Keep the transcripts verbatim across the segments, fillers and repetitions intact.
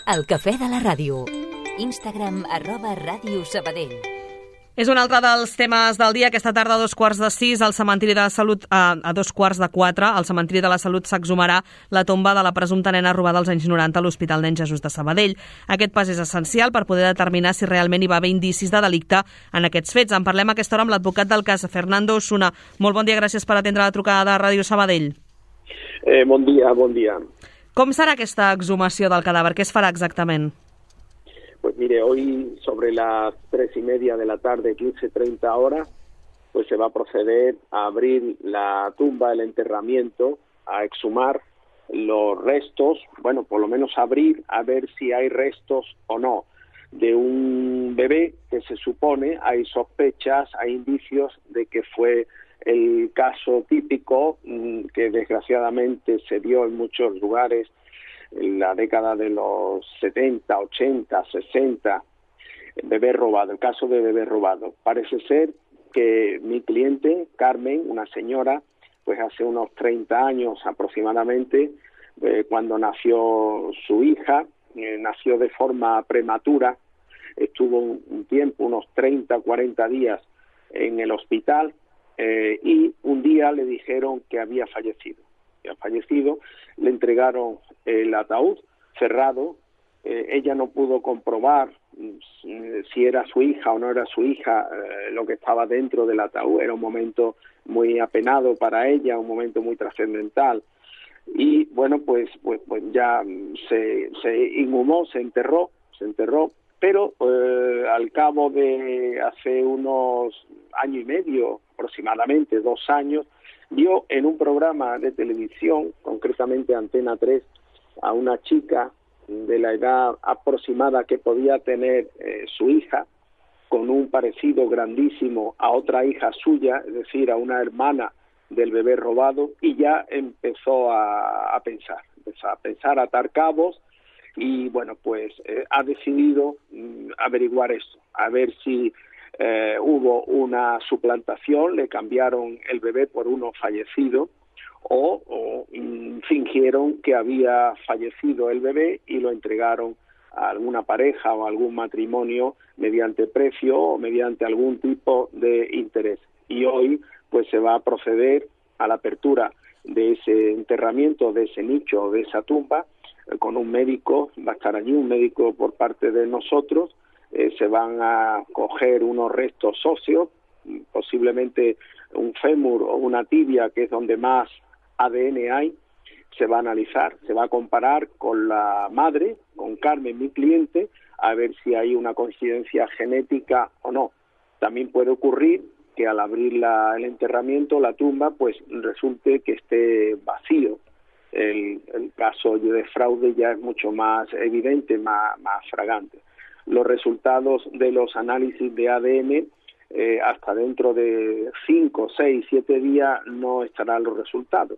El cafè de la ràdio. Instagram arroba Ràdio Sabadell. És un altre dels temes del dia. Aquesta tarda a dos quarts de sis al cementiri de la Salut, a, a dos quarts de quatre, al cementiri de la Salut s'exhumarà la tomba de la presumpta nena robada als anys noranta a l'Hospital Nen Jesús de Sabadell. Aquest pas és essencial per poder determinar si realment hi va haver indicis de delicte en aquests fets. En parlem a aquesta hora amb l'advocat del cas, Fernando Osuna. Molt bon dia, gràcies per atendre la trucada de Ràdio Sabadell. Eh, bon dia, bon dia. Com serà aquesta exhumació del cadàver? Què es farà exactament? Pues mire, hoy sobre las tres y media de la tarde, quince treinta horas, pues se va a proceder a abrir la tumba, el enterramiento, a exhumar los restos, bueno, por lo menos abrir a ver si hay restos o no de un bebé que se supone, hay sospechas, hay indicios de que fue el caso típico que desgraciadamente se dio en muchos lugares en la década de los setenta, ochenta, sesenta, bebé robado, el caso de bebé robado. Parece ser que mi cliente, Carmen, una señora, pues hace unos treinta años aproximadamente, eh, cuando nació su hija, eh, nació de forma prematura, estuvo un, un tiempo, unos treinta, cuarenta días en el hospital, eh, y un día le dijeron que había fallecido. Ha fallecido, le entregaron el ataúd cerrado, eh, ella no pudo comprobar eh, si era su hija o no era su hija eh, lo que estaba dentro del ataúd. Era un momento muy apenado para ella, un momento muy trascendental, y bueno, pues pues, pues ya se, se inhumó, se enterró, se enterró, pero eh, al cabo de hace unos año y medio, aproximadamente dos años, vio en un programa de televisión, concretamente Antena tres, a una chica de la edad aproximada que podía tener eh, su hija, con un parecido grandísimo a otra hija suya, es decir, a una hermana del bebé robado, y ya empezó a, a pensar, empezó a pensar, a atar cabos, y bueno, pues eh, ha decidido mm, averiguar esto, a ver si Eh, hubo una suplantación, le cambiaron el bebé por uno fallecido, o, o mm, fingieron que había fallecido el bebé y lo entregaron a alguna pareja o a algún matrimonio mediante precio o mediante algún tipo de interés. Y hoy pues se va a proceder a la apertura de ese enterramiento, de ese nicho, de esa tumba, eh, con un médico, va a estar allí un médico por parte de nosotros. Eh, se van a coger unos restos óseos, posiblemente un fémur o una tibia, que es donde más A D N hay, se va a analizar, se va a comparar con la madre, con Carmen, mi cliente, a ver si hay una coincidencia genética o no. También puede ocurrir que al abrir la, el enterramiento, la tumba, pues resulte que esté vacío. El, el caso de fraude ya es mucho más evidente, más, más fragante. Los resultados de los análisis de A D N eh, hasta dentro de cinco, seis, siete días no estarán los resultados.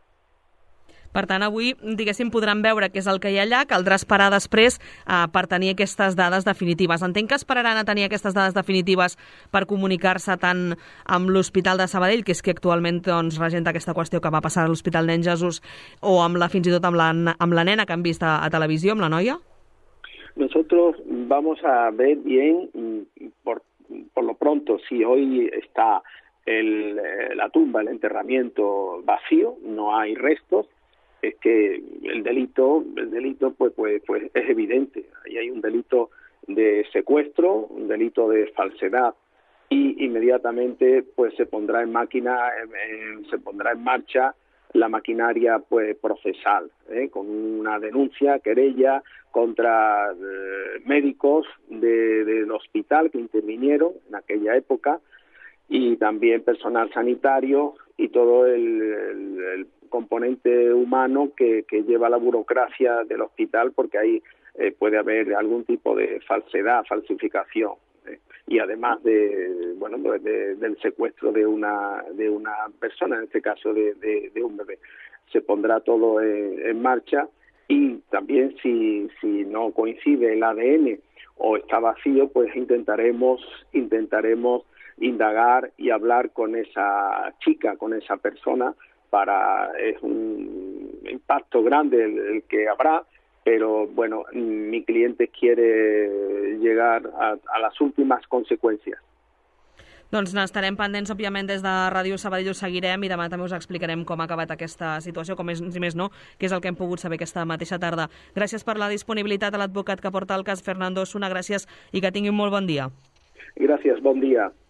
Per tant, avui, diguéssim, podran veure què és el que hi ha allà, caldrà esperar després eh, per tenir aquestes dades definitives. Entenc que esperaran a tenir aquestes dades definitives per comunicar-se tant amb l'Hospital de Sabadell, que és qui actualment doncs, regenta aquesta qüestió que va passar a l'Hospital Nen Jesús, o amb la, fins i tot amb la, amb la nena que han vist a, a televisió, amb la noia? Nosotros vamos a ver bien, por, por lo pronto, si hoy está el, la tumba, el enterramiento vacío, no hay restos, es que el delito, el delito pues, pues, pues es evidente. Ahí hay un delito de secuestro, un delito de falsedad, y inmediatamente pues se pondrá en máquina, eh, se pondrá en marcha la maquinaria pues procesal, ¿eh? Con una denuncia, querella contra eh, médicos de, del hospital que intervinieron en aquella época, y también personal sanitario y todo el, el, el componente humano que, que lleva la burocracia del hospital, porque ahí eh, puede haber algún tipo de falsedad, falsificación, ¿eh? Y además de bueno de, de, del secuestro de una de una persona, en este caso de, de, de un bebé. Se pondrá todo en, en marcha, y también si si no coincide el A D N o está vacío, pues intentaremos intentaremos indagar y hablar con esa chica, con esa persona, para es un impacto grande el, el que habrá, pero bueno, mi cliente quiere llegar a, a las últimas consecuencias. Doncs n'estarem pendents, òbviament, des de Ràdio Sabadell ho seguirem i demà també us explicarem com ha acabat aquesta situació, com és, si més no, que és el que hem pogut saber aquesta mateixa tarda. Gràcies per la disponibilitat a l'advocat que porta el cas, Fernando Osuna, gràcies i que tingui un molt bon dia. Gràcies, bon dia.